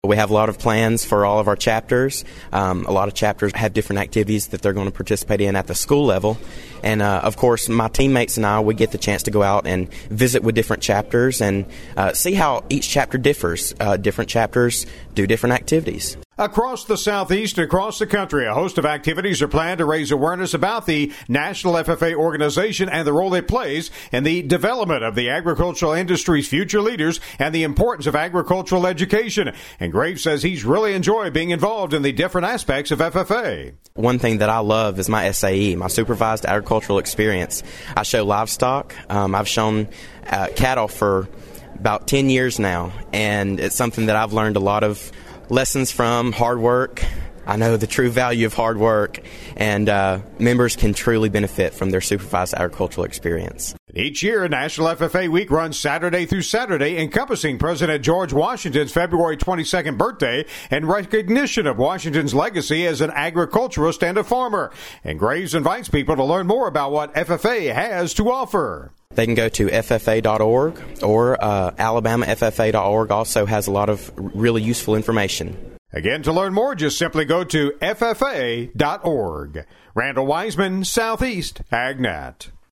We have a lot of plans for all of our chapters. A lot of chapters have different activities that they're going to participate in at the school level. And, of course, my teammates and I, we get the chance to go out and visit with different chapters and see how each chapter differs. Different chapters do different activities. Across the Southeast and across the country, a host of activities are planned to raise awareness about the National FFA organization and the role it plays in the development of the agricultural industry's future leaders and the importance of agricultural education. And Graves says he's really enjoyed being involved in the different aspects of FFA. One thing that I love is my SAE, my supervised agricultural experience. I show livestock. I've shown cattle for about 10 years now, and it's something that I've learned a lot of lessons from. Hard work. I know the true value of hard work, and members can truly benefit from their supervised agricultural experience. Each year, National FFA Week runs Saturday through Saturday, encompassing President George Washington's February 22nd birthday in recognition of Washington's legacy as an agriculturalist and a farmer. And Graves invites people to learn more about what FFA has to offer. They can go to ffa.org, or alabamaffa.org also has a lot of really useful information. Again, to learn more, just simply go to ffa.org. Randall Wiseman, Southeast AgNet.